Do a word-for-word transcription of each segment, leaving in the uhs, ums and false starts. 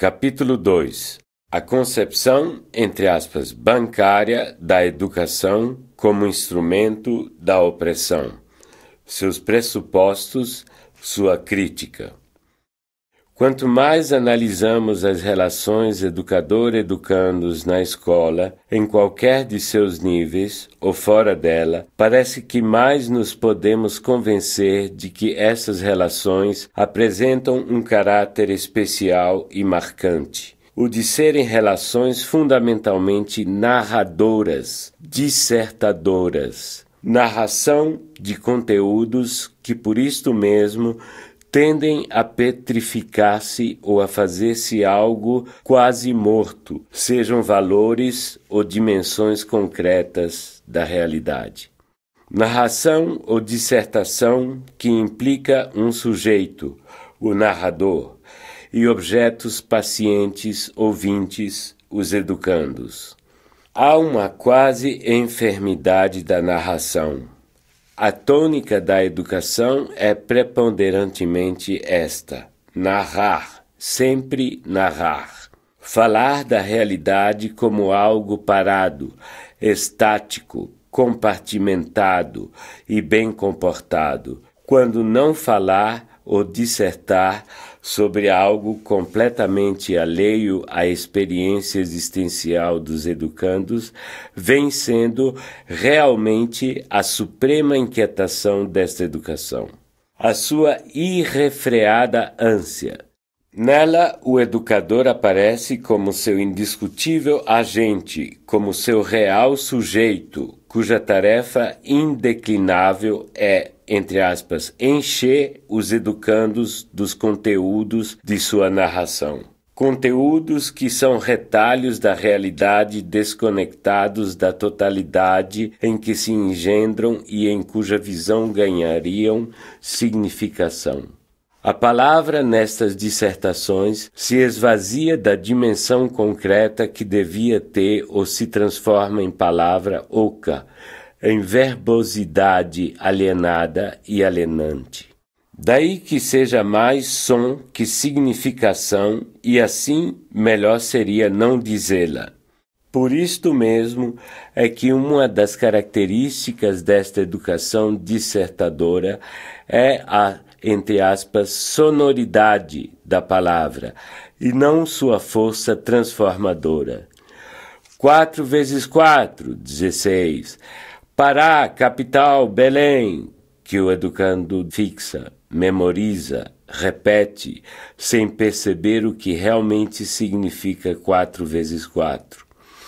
Capítulo dois. A concepção, entre aspas, bancária da educação como instrumento da opressão. Seus pressupostos, sua crítica. Quanto mais analisamos as relações educador-educandos na escola, em qualquer de seus níveis ou fora dela, parece que mais nos podemos convencer de que essas relações apresentam um caráter especial e marcante, o de serem relações fundamentalmente narradoras, dissertadoras, narração de conteúdos que, por isto mesmo, tendem a petrificar-se ou a fazer-se algo quase morto, sejam valores ou dimensões concretas da realidade. Narração ou dissertação que implica um sujeito, o narrador, e objetos pacientes, ouvintes, os educandos. Há uma quase enfermidade da narração. A tônica da educação é preponderantemente esta: narrar, sempre narrar. Falar da realidade como algo parado, estático, compartimentado e bem comportado, quando não falar ou dissertar sobre algo completamente alheio à experiência existencial dos educandos, vem sendo realmente a suprema inquietação desta educação. A sua irrefreada ânsia. Nela, o educador aparece como seu indiscutível agente, como seu real sujeito, cuja tarefa indeclinável é, entre aspas, encher os educandos dos conteúdos de sua narração. Conteúdos que são retalhos da realidade desconectados da totalidade em que se engendram e em cuja visão ganhariam significação. A palavra nestas dissertações se esvazia da dimensão concreta que devia ter ou se transforma em palavra oca, em verbosidade alienada e alienante. Daí que seja mais som que significação e assim melhor seria não dizê-la. Por isto mesmo é que uma das características desta educação dissertadora é a, entre aspas, sonoridade da palavra e não sua força transformadora. Quatro vezes quatro, dezesseis. Pará, capital, Belém, que o educando fixa, memoriza, repete, sem perceber o que realmente significa quatro vezes quatro.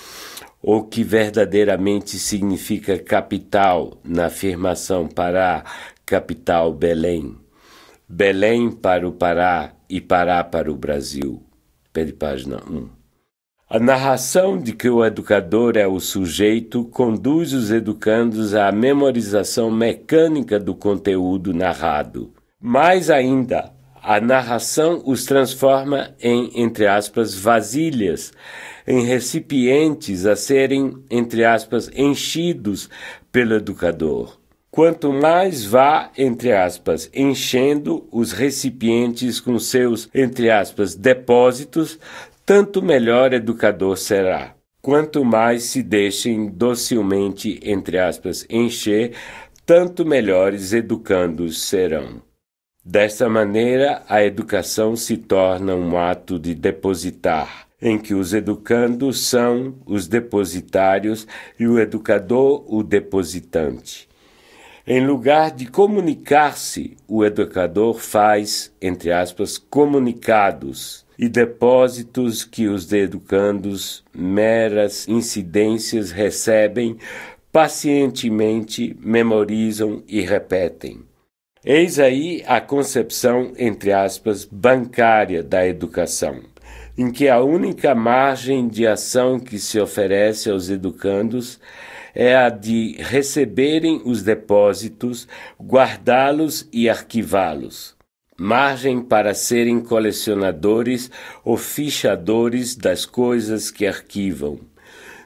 Ou que verdadeiramente significa capital na afirmação Pará, capital, Belém. Belém para o Pará e Pará para o Brasil. Pé de página um. A narração de que o educador é o sujeito conduz os educandos à memorização mecânica do conteúdo narrado. Mais ainda, a narração os transforma em, entre aspas, vasilhas, em recipientes a serem, entre aspas, enchidos pelo educador. Quanto mais vá, entre aspas, enchendo os recipientes com seus, entre aspas, depósitos, tanto melhor educador será. Quanto mais se deixem docilmente, entre aspas, encher, tanto melhores educandos serão. Desta maneira, a educação se torna um ato de depositar, em que os educandos são os depositários e o educador o depositante. Em lugar de comunicar-se, o educador faz, entre aspas, comunicados e depósitos que os educandos, meras incidências, recebem, pacientemente memorizam e repetem. Eis aí a concepção, entre aspas, bancária da educação, em que a única margem de ação que se oferece aos educandos é a de receberem os depósitos, guardá-los e arquivá-los. Margem para serem colecionadores ou fichadores das coisas que arquivam.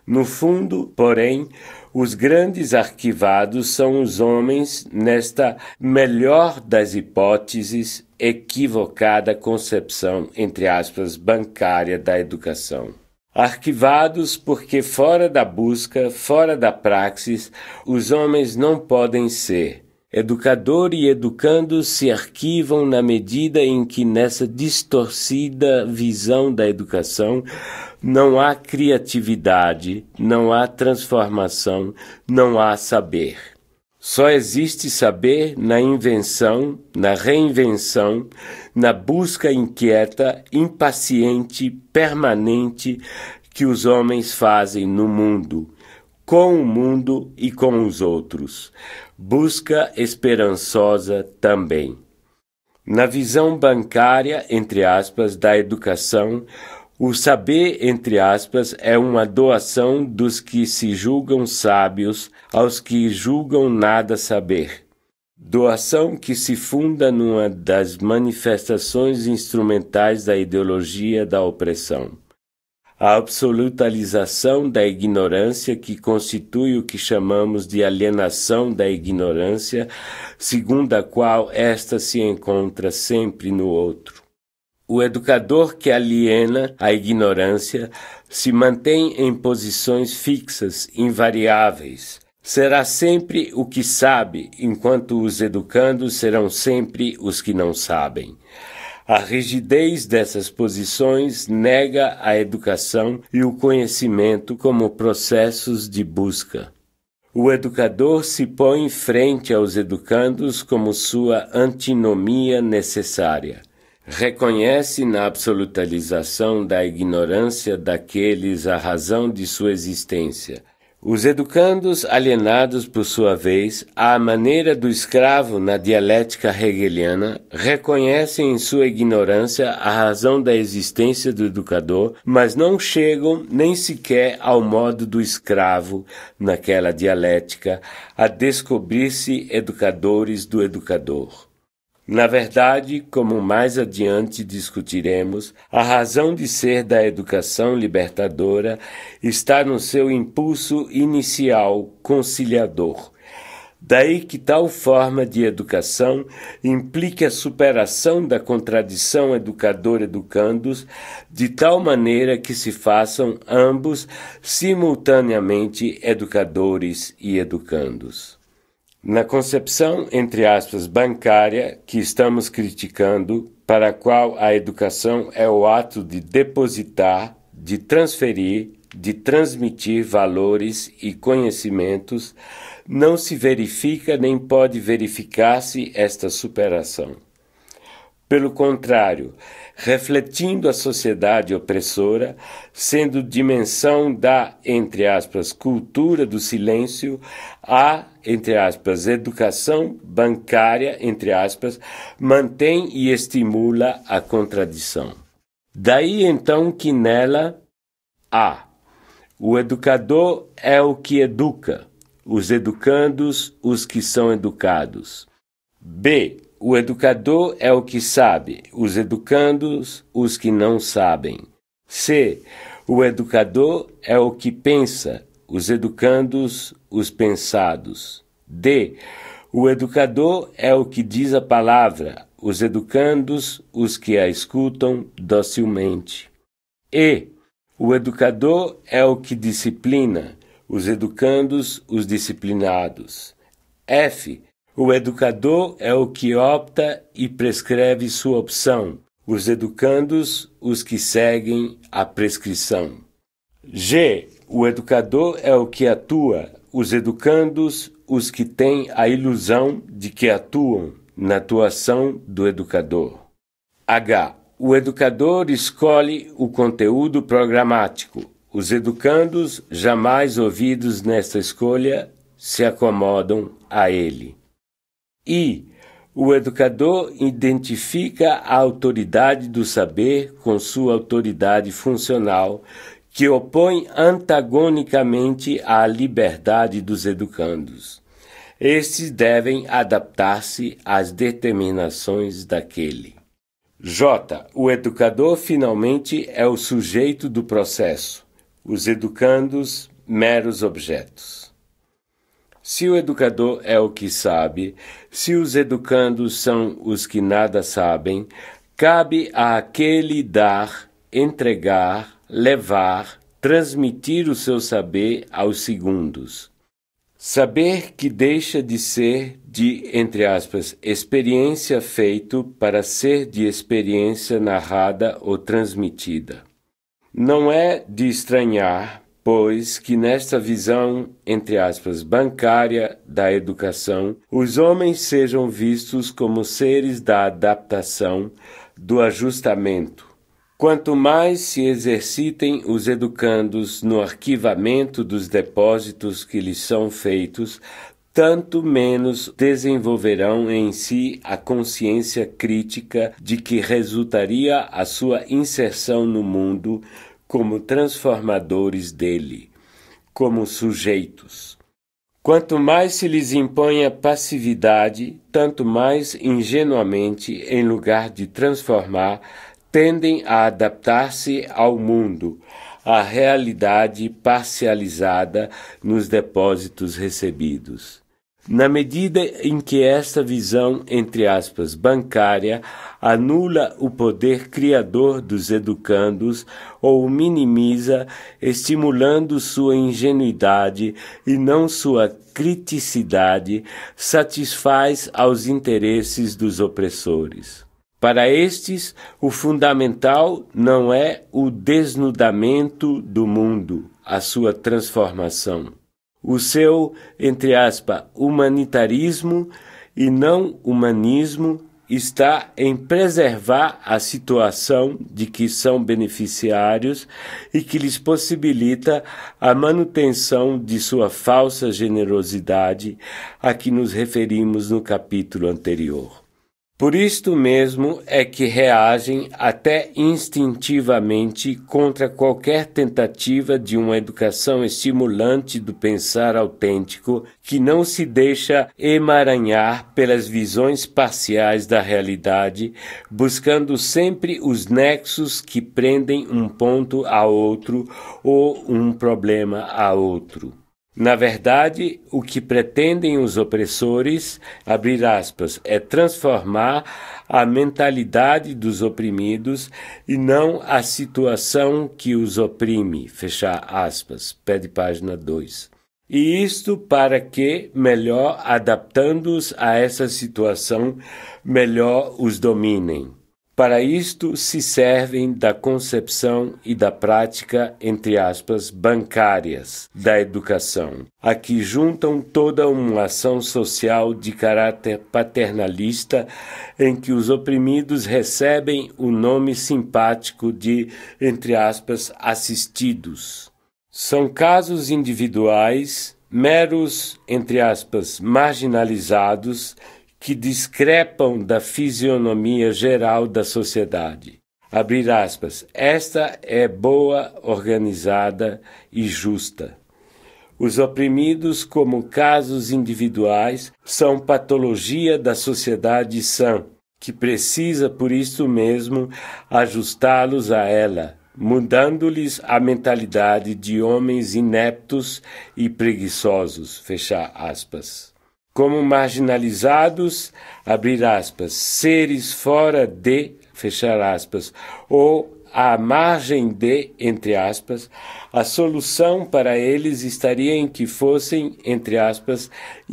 No fundo, porém, os grandes arquivados são os homens nesta melhor das hipóteses, equivocada concepção, entre aspas, bancária da educação. Arquivados porque fora da busca, fora da praxis, os homens não podem ser. Educador e educando se arquivam na medida em que nessa distorcida visão da educação não há criatividade, não há transformação, não há saber. Só existe saber na invenção, na reinvenção, na busca inquieta, impaciente, permanente que os homens fazem no mundo, com o mundo e com os outros. Busca esperançosa também. Na visão bancária, entre aspas, da educação, o saber, entre aspas, é uma doação dos que se julgam sábios aos que julgam nada saber. Doação que se funda numa das manifestações instrumentais da ideologia da opressão. A absolutalização da ignorância que constitui o que chamamos de alienação da ignorância, segundo a qual esta se encontra sempre no outro. O educador que aliena a ignorância se mantém em posições fixas, invariáveis. Será sempre o que sabe, enquanto os educandos serão sempre os que não sabem. A rigidez dessas posições nega a educação e o conhecimento como processos de busca. O educador se põe frente aos educandos como sua antinomia necessária. Reconhece na absolutalização da ignorância daqueles a razão de sua existência. Os educandos, alienados por sua vez, à maneira do escravo na dialética hegeliana, reconhecem em sua ignorância a razão da existência do educador, mas não chegam nem sequer ao modo do escravo naquela dialética, a descobrir-se educadores do educador. Na verdade, como mais adiante discutiremos, a razão de ser da educação libertadora está no seu impulso inicial conciliador. Daí que tal forma de educação implique a superação da contradição educador-educandos, de tal maneira que se façam ambos simultaneamente educadores e educandos. Na concepção, entre aspas, bancária, que estamos criticando, para a qual a educação é o ato de depositar, de transferir, de transmitir valores e conhecimentos, não se verifica nem pode verificar-se esta superação. Pelo contrário, refletindo a sociedade opressora, sendo dimensão da, entre aspas, cultura do silêncio, a, entre aspas, educação bancária, entre aspas, mantém e estimula a contradição. Daí então que nela há. O educador é o que educa, os educandos, os que são educados. B. O educador é o que sabe, os educandos, os que não sabem. C. O educador é o que pensa, os educandos, os pensados. D. O educador é o que diz a palavra, os educandos, os que a escutam docilmente. E. O educador é o que disciplina, os educandos, os disciplinados. F. O educador é o que opta e prescreve sua opção, os educandos, os que seguem a prescrição. G. O educador é o que atua, os educandos, os que têm a ilusão de que atuam na atuação do educador. H. O educador escolhe o conteúdo programático, os educandos, jamais ouvidos nesta escolha, se acomodam a ele. I. O educador identifica a autoridade do saber com sua autoridade funcional, que opõe antagonicamente à liberdade dos educandos. Estes devem adaptar-se às determinações daquele. J. O educador finalmente é o sujeito do processo. Os educandos, meros objetos. Se o educador é o que sabe, se os educandos são os que nada sabem, cabe àquele dar, entregar, levar, transmitir o seu saber aos segundos. Saber que deixa de ser de, entre aspas, experiência feito para ser de experiência narrada ou transmitida. Não é de estranhar, pois, que nesta visão, entre aspas, bancária da educação, os homens sejam vistos como seres da adaptação, do ajustamento. Quanto mais se exercitem os educandos no arquivamento dos depósitos que lhes são feitos, tanto menos desenvolverão em si a consciência crítica de que resultaria a sua inserção no mundo como transformadores dele, como sujeitos. Quanto mais se lhes impõe a passividade, tanto mais ingenuamente, em lugar de transformar, tendem a adaptar-se ao mundo, à realidade parcializada nos depósitos recebidos. Na medida em que esta visão, entre aspas, bancária, anula o poder criador dos educandos ou o minimiza, estimulando sua ingenuidade e não sua criticidade, satisfaz aos interesses dos opressores. Para estes, o fundamental não é o desnudamento do mundo, a sua transformação. O seu, entre aspas, humanitarismo e não humanismo está em preservar a situação de que são beneficiários e que lhes possibilita a manutenção de sua falsa generosidade, a que nos referimos no capítulo anterior. Por isto mesmo é que reagem até instintivamente contra qualquer tentativa de uma educação estimulante do pensar autêntico que não se deixa emaranhar pelas visões parciais da realidade, buscando sempre os nexos que prendem um ponto a outro ou um problema a outro. Na verdade, o que pretendem os opressores, abrir aspas, é transformar a mentalidade dos oprimidos e não a situação que os oprime, fechar aspas, pé de página dois. E isto para que, melhor adaptando-os a essa situação, melhor os dominem. Para isto se servem da concepção e da prática, entre aspas, bancárias da educação, a que juntam toda uma ação social de caráter paternalista em que os oprimidos recebem o nome simpático de, entre aspas, assistidos. São casos individuais, meros, entre aspas, marginalizados, que discrepam da fisionomia geral da sociedade. Abrir aspas, esta é boa, organizada e justa. Os oprimidos, como casos individuais, são patologia da sociedade sã, que precisa, por isso mesmo, ajustá-los a ela, mudando-lhes a mentalidade de homens ineptos e preguiçosos, fechar aspas. Como marginalizados, abrir aspas, seres fora de, fechar aspas, ou à margem de, entre aspas, a solução para eles estaria em que fossem, entre aspas,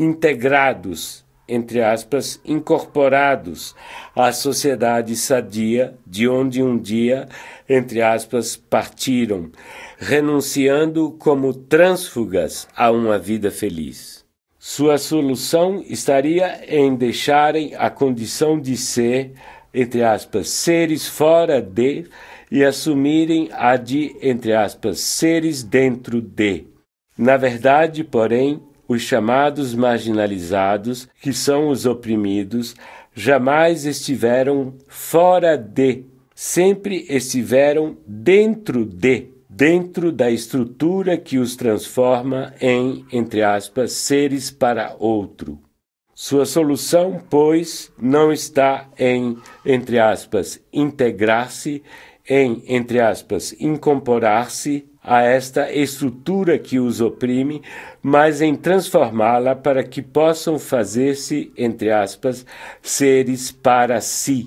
integrados, entre aspas, incorporados à sociedade sadia, de onde um dia, entre aspas, partiram, renunciando como trânsfugas a uma vida feliz. Sua solução estaria em deixarem a condição de ser, entre aspas, seres fora de e assumirem a de, entre aspas, seres dentro de. Na verdade, porém, os chamados marginalizados, que são os oprimidos, jamais estiveram fora de, sempre estiveram dentro de. dentro da estrutura que os transforma em, entre aspas, seres para outro. Sua solução, pois, não está em, entre aspas, integrar-se, em, entre aspas, incorporar-se a esta estrutura que os oprime, mas em transformá-la para que possam fazer-se, entre aspas, seres para si.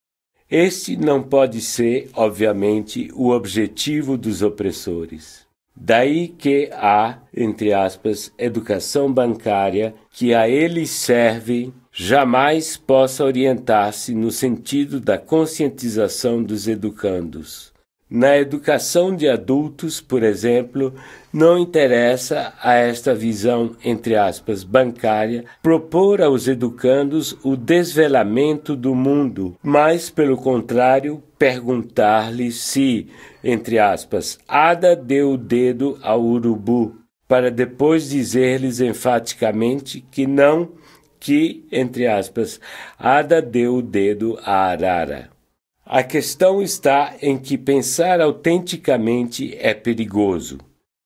Este não pode ser, obviamente, o objetivo dos opressores. Daí que a, entre aspas, educação bancária que a eles serve jamais possa orientar-se no sentido da conscientização dos educandos. Na educação de adultos, por exemplo, não interessa a esta visão, entre aspas, bancária, propor aos educandos o desvelamento do mundo, mas, pelo contrário, perguntar-lhes se, entre aspas, Ada deu o dedo ao urubu, para depois dizer-lhes enfaticamente que não, que, entre aspas, Ada deu o dedo à arara. A questão está em que pensar autenticamente é perigoso.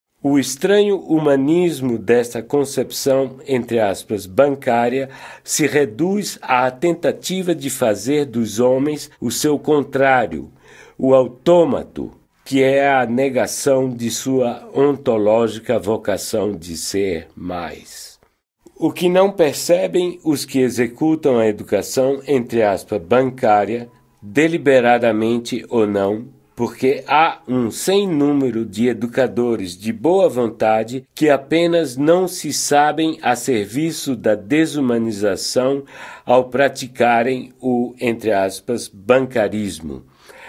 O estranho humanismo desta concepção, entre aspas, bancária, se reduz à tentativa de fazer dos homens o seu contrário, o autômato, que é a negação de sua ontológica vocação de ser mais. O que não percebem os que executam a educação, entre aspas, bancária, deliberadamente ou não, porque há um sem número de educadores de boa vontade que apenas não se sabem a serviço da desumanização ao praticarem o, entre aspas, bancarismo.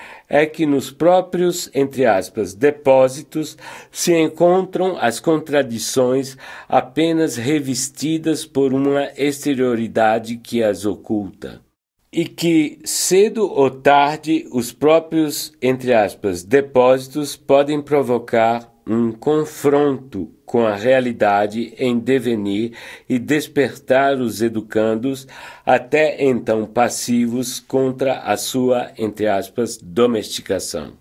É que nos próprios, entre aspas, depósitos se encontram as contradições apenas revestidas por uma exterioridade que as oculta. E que, cedo ou tarde, os próprios, entre aspas, depósitos podem provocar um confronto com a realidade em devenir e despertar os educandos, até então passivos, contra a sua, entre aspas, domesticação.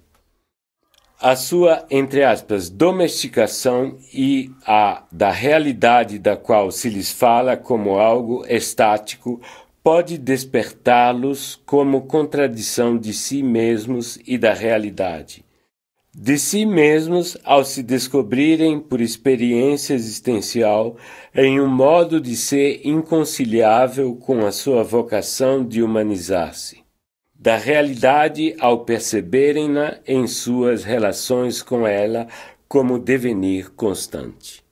A sua, entre aspas, domesticação e a da realidade da qual se lhes fala como algo estático pode despertá-los como contradição de si mesmos e da realidade. De si mesmos ao se descobrirem por experiência existencial em um modo de ser inconciliável com a sua vocação de humanizar-se. Da realidade ao perceberem-na em suas relações com ela como devenir constante.